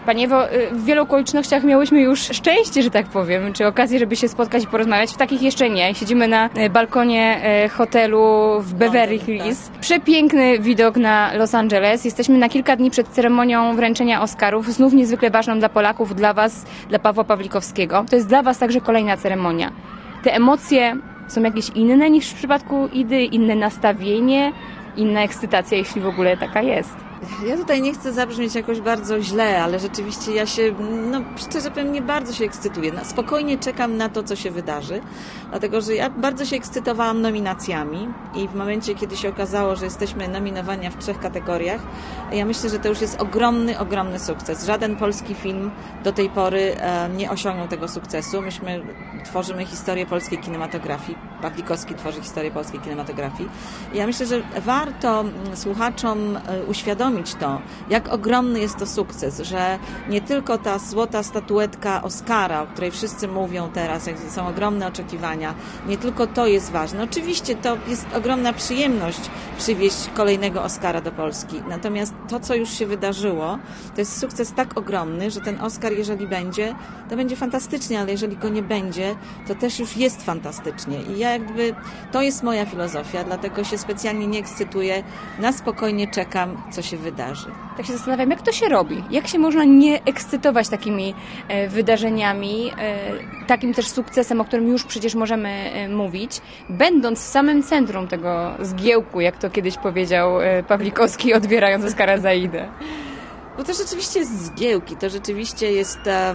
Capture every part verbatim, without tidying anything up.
Pani Ewo, w wielu okolicznościach miałyśmy już szczęście, że tak powiem, czy okazję, żeby się spotkać i porozmawiać. W takich jeszcze nie. Siedzimy na balkonie hotelu w Beverly Hills. Przepiękny widok na Los Angeles. Jesteśmy na kilka dni przed ceremonią wręczenia Oscarów, znów niezwykle ważną dla Polaków, dla Was, dla Pawła Pawlikowskiego. To jest dla Was także kolejna ceremonia. Te emocje są jakieś inne niż w przypadku Idy? Inne nastawienie? Inna ekscytacja, jeśli w ogóle taka jest? Ja tutaj nie chcę zabrzmieć jakoś bardzo źle, ale rzeczywiście ja się, no szczerze powiem, nie bardzo się ekscytuję. No, spokojnie czekam na to, co się wydarzy, dlatego że ja bardzo się ekscytowałam nominacjami i w momencie, kiedy się okazało, że jesteśmy nominowani w trzech kategoriach, ja myślę, że to już jest ogromny, ogromny sukces. Żaden polski film do tej pory e, nie osiągnął tego sukcesu. Myśmy tworzymy historię polskiej kinematografii. Pawlikowski tworzy historię polskiej kinematografii. I ja myślę, że warto słuchaczom uświadomić to, jak ogromny jest to sukces, że nie tylko ta złota statuetka Oscara, o której wszyscy mówią teraz, jak są ogromne oczekiwania, nie tylko to jest ważne. Oczywiście to jest ogromna przyjemność przywieźć kolejnego Oscara do Polski. Natomiast to, co już się wydarzyło, to jest sukces tak ogromny, że ten Oscar, jeżeli będzie, to będzie fantastycznie, ale jeżeli go nie będzie, to też już jest fantastycznie. I ja jakby, to jest moja filozofia, dlatego się specjalnie nie ekscytuję, na spokojnie czekam, co się wydarzy. Tak się zastanawiam, jak to się robi? Jak się można nie ekscytować takimi e, wydarzeniami, e, takim też sukcesem, o którym już przecież możemy e, mówić, będąc w samym centrum tego zgiełku, jak to kiedyś powiedział e, Pawlikowski, odbierając Oscara za Idę? Bo to rzeczywiście jest zgiełki, to rzeczywiście jest um,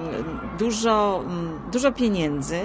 dużo, um, dużo pieniędzy,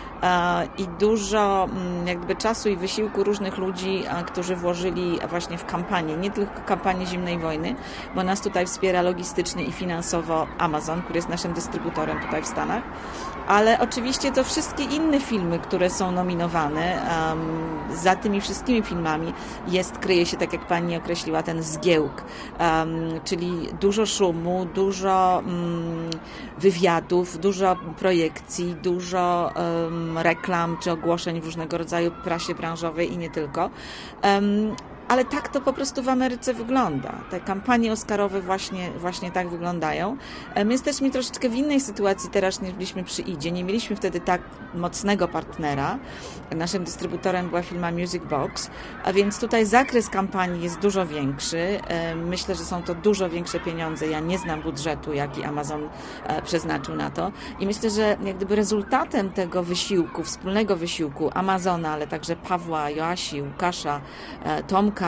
i dużo jakby czasu i wysiłku różnych ludzi, którzy włożyli właśnie w kampanię, nie tylko kampanię zimnej wojny, bo nas tutaj wspiera logistycznie i finansowo Amazon, który jest naszym dystrybutorem tutaj w Stanach, ale oczywiście to wszystkie inne filmy, które są nominowane, um, za tymi wszystkimi filmami jest, kryje się, tak jak pani określiła, ten zgiełk, um, czyli dużo szumu, dużo um, wywiadów, dużo projekcji, dużo um, reklam czy ogłoszeń w różnego rodzaju prasie branżowej i nie tylko. Um, Ale tak to po prostu w Ameryce wygląda. Te kampanie oscarowe właśnie, właśnie tak wyglądają. My jesteśmy troszeczkę w innej sytuacji teraz, niż byliśmy przy Idzie. Nie mieliśmy wtedy tak mocnego partnera. Naszym dystrybutorem była firma Music Box, a więc tutaj zakres kampanii jest dużo większy. Myślę, że są to dużo większe pieniądze. Ja nie znam budżetu, jaki Amazon przeznaczył na to. I myślę, że jak gdyby rezultatem tego wysiłku, wspólnego wysiłku Amazona, ale także Pawła, Joasi, Łukasza, Tomka,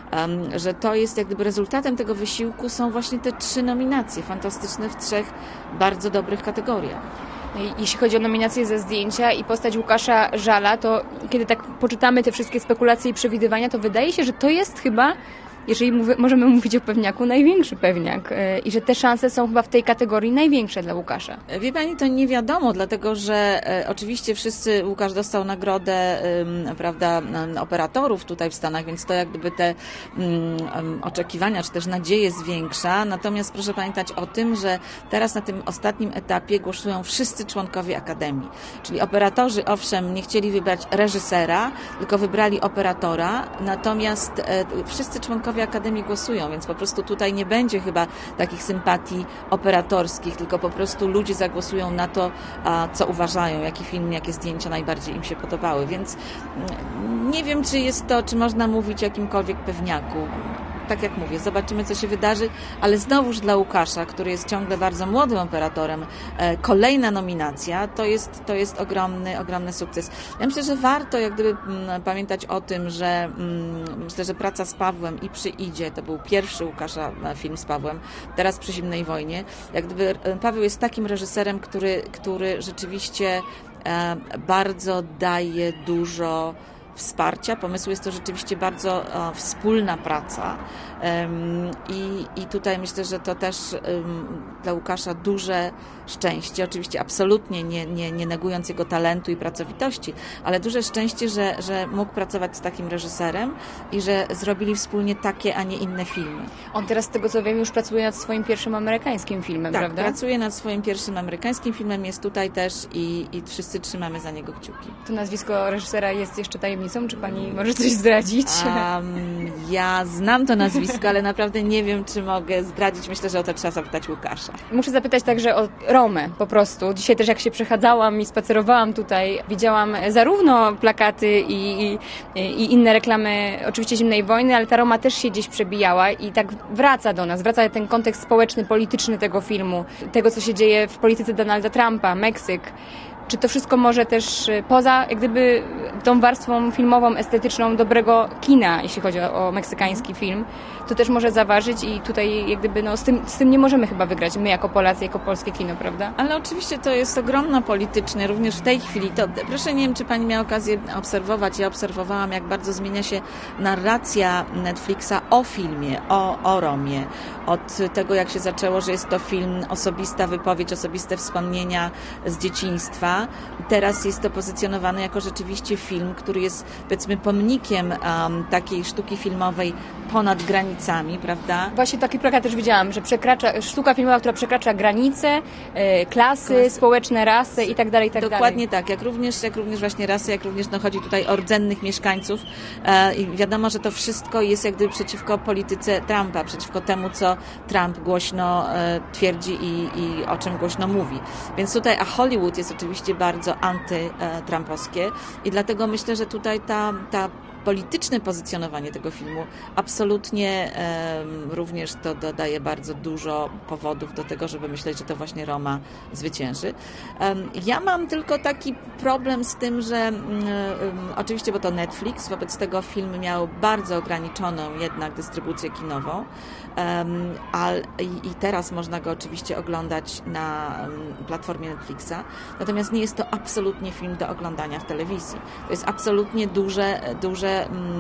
że to jest jak gdyby rezultatem tego wysiłku są właśnie te trzy nominacje fantastyczne w trzech bardzo dobrych kategoriach. Jeśli chodzi o nominacje za zdjęcia i postać Łukasza Żala, to kiedy tak poczytamy te wszystkie spekulacje i przewidywania, to wydaje się, że to jest chyba, jeżeli mów, możemy mówić o pewniaku, największy pewniak i że te szanse są chyba w tej kategorii największe dla Łukasza. Wie pani, to nie wiadomo, dlatego że e, oczywiście wszyscy, Łukasz dostał nagrodę e, prawda, operatorów tutaj w Stanach, więc to jak gdyby te e, oczekiwania, czy też nadzieje zwiększa. Natomiast proszę pamiętać o tym, że teraz na tym ostatnim etapie głosują wszyscy członkowie Akademii. Czyli operatorzy, owszem, nie chcieli wybrać reżysera, tylko wybrali operatora, natomiast e, wszyscy członkowie Akademii głosują, więc po prostu tutaj nie będzie chyba takich sympatii operatorskich, tylko po prostu ludzie zagłosują na to, co uważają, jaki film, jakie zdjęcia najbardziej im się podobały, więc nie wiem, czy jest to, czy można mówić o jakimkolwiek pewniaku. Tak jak mówię, zobaczymy, co się wydarzy, ale znowuż dla Łukasza, który jest ciągle bardzo młodym operatorem, kolejna nominacja, to jest, to jest ogromny, ogromny sukces. Ja myślę, że warto jak gdyby pamiętać o tym, że myślę, że praca z Pawłem i przy Idzie, to był pierwszy Łukasza film z Pawłem, teraz przy Zimnej wojnie, jak gdyby Paweł jest takim reżyserem, który, który rzeczywiście bardzo daje dużo wsparcia. Pomysłu jest to rzeczywiście bardzo o, wspólna praca um, i, i tutaj myślę, że to też um, dla Łukasza duże szczęście, oczywiście absolutnie nie, nie, nie negując jego talentu i pracowitości, ale duże szczęście, że, że mógł pracować z takim reżyserem i że zrobili wspólnie takie, a nie inne filmy. On teraz, z tego co wiem, już pracuje nad swoim pierwszym amerykańskim filmem, tak, prawda? Tak, pracuje nad swoim pierwszym amerykańskim filmem, jest tutaj też i, i wszyscy trzymamy za niego kciuki. To nazwisko reżysera jest jeszcze tajemnicą? tajemnicą? Czy pani może coś zdradzić? Um, ja znam to nazwisko, ale naprawdę nie wiem, czy mogę zdradzić. Myślę, że o to trzeba zapytać Łukasza. Muszę zapytać także o Romę po prostu. Dzisiaj też jak się przechadzałam i spacerowałam tutaj, widziałam zarówno plakaty i, i, i inne reklamy oczywiście Zimnej Wojny, ale ta Roma też się gdzieś przebijała i tak wraca do nas. Wraca ten kontekst społeczny, polityczny tego filmu, tego, co się dzieje w polityce Donalda Trumpa, Meksyk. Czy to wszystko może też poza jak gdyby tą warstwą filmową, estetyczną dobrego kina, jeśli chodzi o, o meksykański film, to też może zaważyć i tutaj jak gdyby no, z, tym, z tym nie możemy chyba wygrać, my jako Polacy, jako polskie kino, prawda? Ale oczywiście to jest ogromno polityczne, również w tej chwili. To, proszę, nie wiem, czy pani miała okazję obserwować, ja obserwowałam, jak bardzo zmienia się narracja Netflixa o filmie, o, o Romie. Od tego, jak się zaczęło, że jest to film, osobista wypowiedź, osobiste wspomnienia z dzieciństwa. Teraz jest to pozycjonowane jako rzeczywiście film, który jest, powiedzmy, pomnikiem um, takiej sztuki filmowej ponad granicami, prawda? Właśnie taki plakat też widziałam, że przekracza, sztuka filmowa, która przekracza granice, e, klasy, Klas... społeczne, rasy i tak dalej, i tak dalej. Dokładnie tak, jak również, jak również właśnie rasy, jak również no, chodzi tutaj o rdzennych mieszkańców e, i wiadomo, że to wszystko jest jak gdyby przeciwko polityce Trumpa, przeciwko temu, co Trump głośno e, twierdzi i, i o czym głośno mówi. Więc tutaj, a Hollywood jest oczywiście bardzo antytrumpowskie i dlatego myślę, że tutaj ta, ta polityczne pozycjonowanie tego filmu absolutnie um, również to dodaje bardzo dużo powodów do tego, żeby myśleć, że to właśnie Roma zwycięży. Um, ja mam tylko taki problem z tym, że um, oczywiście, bo to Netflix, wobec tego film miał bardzo ograniczoną jednak dystrybucję kinową, um, a, i, i teraz można go oczywiście oglądać na um, platformie Netflixa, natomiast nie jest to absolutnie film do oglądania w telewizji. To jest absolutnie duże, duże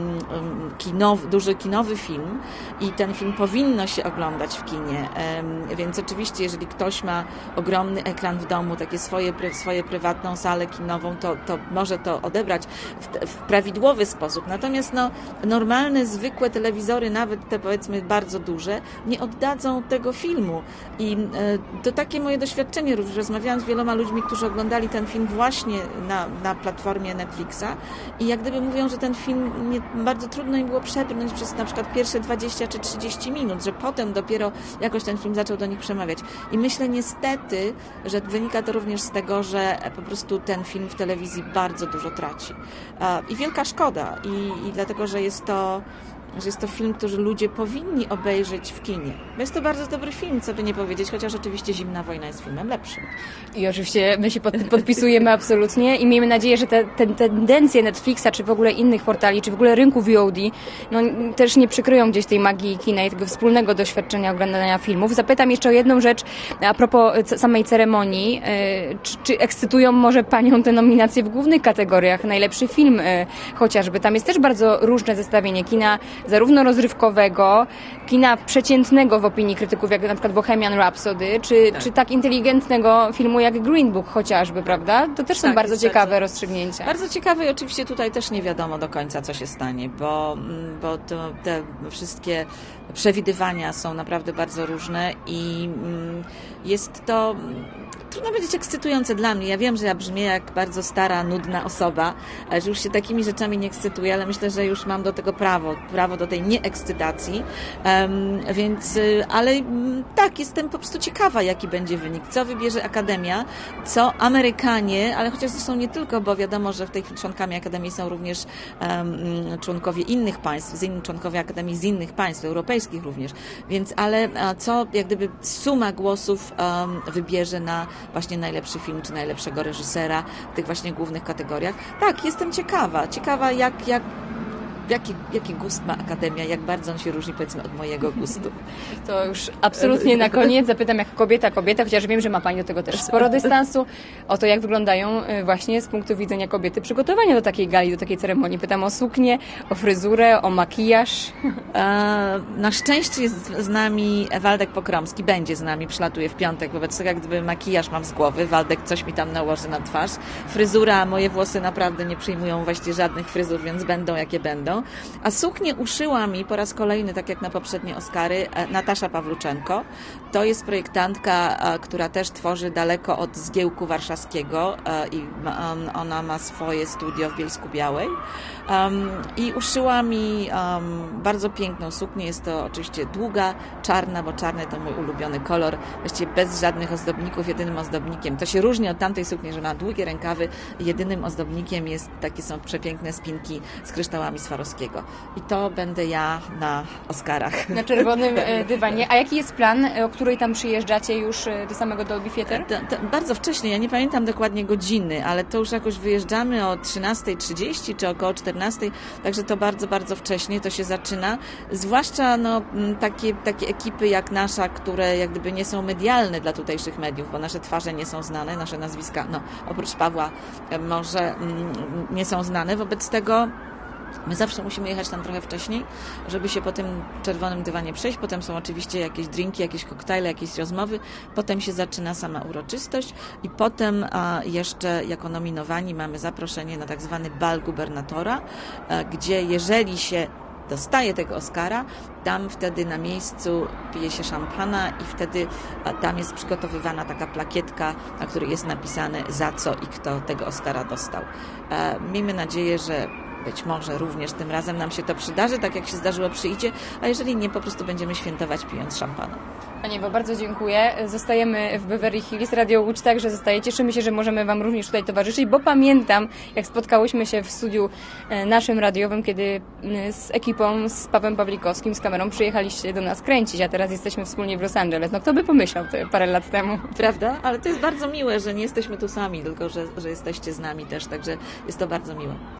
Kinowy, duży kinowy film i ten film powinno się oglądać w kinie, więc oczywiście jeżeli ktoś ma ogromny ekran w domu, takie swoje, swoje prywatną salę kinową, to, to może to odebrać w, w prawidłowy sposób, natomiast no, normalne, zwykłe telewizory, nawet te powiedzmy bardzo duże, nie oddadzą tego filmu i to takie moje doświadczenie, również rozmawiałam z wieloma ludźmi, którzy oglądali ten film właśnie na, na platformie Netflixa i jak gdyby mówią, że ten film nie, bardzo trudno im było przebrnąć przez na przykład pierwsze dwadzieścia czy trzydzieści minut, że potem dopiero jakoś ten film zaczął do nich przemawiać. I myślę niestety, że wynika to również z tego, że po prostu ten film w telewizji bardzo dużo traci. I wielka szkoda. I, i dlatego, że jest to że jest to film, który ludzie powinni obejrzeć w kinie. Bo jest to bardzo dobry film, co by nie powiedzieć, chociaż oczywiście Zimna Wojna jest filmem lepszym. I oczywiście my się pod, podpisujemy absolutnie i miejmy nadzieję, że te, te tendencje Netflixa, czy w ogóle innych portali, czy w ogóle rynku V O D, no, też nie przykryją gdzieś tej magii kina i tego wspólnego doświadczenia oglądania filmów. Zapytam jeszcze o jedną rzecz a propos samej ceremonii. Czy, czy ekscytują może Panią te nominacje w głównych kategoriach? Najlepszy film chociażby. Tam jest też bardzo różne zestawienie kina, zarówno rozrywkowego, kina przeciętnego w opinii krytyków, jak na przykład Bohemian Rhapsody, czy tak, czy tak inteligentnego filmu jak Green Book chociażby, prawda? To też są tak, bardzo ciekawe bardzo, rozstrzygnięcia. Bardzo ciekawe i oczywiście tutaj też nie wiadomo do końca, co się stanie, bo, bo to, te wszystkie przewidywania są naprawdę bardzo różne i jest to trudno powiedzieć ekscytujące dla mnie. Ja wiem, że ja brzmię jak bardzo stara, nudna osoba, że już się takimi rzeczami nie ekscytuję, ale myślę, że już mam do tego prawo, prawo do tej nieekscytacji, um, więc, ale tak, jestem po prostu ciekawa, jaki będzie wynik, co wybierze Akademia, co Amerykanie, ale chociaż zresztą nie tylko, bo wiadomo, że w tej chwili członkami Akademii są również um, członkowie innych państw, z innych członkowie Akademii z innych państw, europejskich również, więc, ale co jak gdyby suma głosów um, wybierze na właśnie najlepszy film, czy najlepszego reżysera w tych właśnie głównych kategoriach. Tak, jestem ciekawa. Ciekawa, jak, jak, jaki, jaki gust ma Akademia, jak bardzo on się różni, powiedzmy, od mojego gustu. To już absolutnie na koniec zapytam, jak kobieta, kobieta, chociaż wiem, że ma Pani do tego też sporo dystansu, o to, jak wyglądają właśnie z punktu widzenia kobiety przygotowania do takiej gali, do takiej ceremonii. Pytam o suknię, o fryzurę, o makijaż. Na szczęście jest z nami Waldek Pokromski, będzie z nami, przylatuje w piątek, wobec tego jak gdyby makijaż mam z głowy, Waldek coś mi tam nałoży na twarz. Fryzura, moje włosy naprawdę nie przyjmują właściwie żadnych fryzur, więc będą jakie będą. przyjadą. A suknię uszyła mi po raz kolejny, tak jak na poprzednie Oscary, Natasza Pawluczenko. To jest projektantka, która też tworzy daleko od Zgiełku Warszawskiego i ona ma swoje studio w Bielsku Białej. I uszyła mi bardzo piękną suknię. Jest to oczywiście długa, czarna, bo czarny to mój ulubiony kolor. Właściwie bez żadnych ozdobników, jedynym ozdobnikiem. To się różni od tamtej sukni, że ma długie rękawy. Jedynym ozdobnikiem jest, takie są przepiękne spinki z kryształami Swarowskiego. I to będę ja na Oscarach. Na czerwonym dywanie. A jaki jest plan, o której tam przyjeżdżacie już do samego Dolby Theatre? To, to bardzo wcześnie, ja nie pamiętam dokładnie godziny, ale to już jakoś wyjeżdżamy o trzynasta trzydzieści czy około czternasta, także to bardzo, bardzo wcześnie to się zaczyna. Zwłaszcza no, takie, takie ekipy jak nasza, które jak gdyby nie są medialne dla tutejszych mediów, bo nasze twarze nie są znane, nasze nazwiska, no oprócz Pawła może nie są znane, wobec tego my zawsze musimy jechać tam trochę wcześniej, żeby się po tym czerwonym dywanie przejść. Potem są oczywiście jakieś drinki, jakieś koktajle, jakieś rozmowy. Potem się zaczyna sama uroczystość i potem a, jeszcze jako nominowani mamy zaproszenie na tak zwany bal gubernatora, a, gdzie jeżeli się dostaje tego Oscara, tam wtedy na miejscu pije się szampana i wtedy a, tam jest przygotowywana taka plakietka, na której jest napisane za co i kto tego Oscara dostał. A, miejmy nadzieję, że być może również tym razem nam się to przydarzy, tak jak się zdarzyło przyjdzie, a jeżeli nie, po prostu będziemy świętować pijąc szampana. Pani Ewo, bardzo dziękuję. Zostajemy w Beverly Hills. Radio Łódź także zostaje. Cieszymy się, że możemy Wam również tutaj towarzyszyć, bo pamiętam, jak spotkałyśmy się w studiu naszym radiowym, kiedy z ekipą, z Pawłem Pawlikowskim, z kamerą przyjechaliście do nas kręcić, a teraz jesteśmy wspólnie w Los Angeles. No kto by pomyślał to parę lat temu? Prawda? Ale to jest bardzo miłe, że nie jesteśmy tu sami, tylko że, że jesteście z nami też, także jest to bardzo miłe.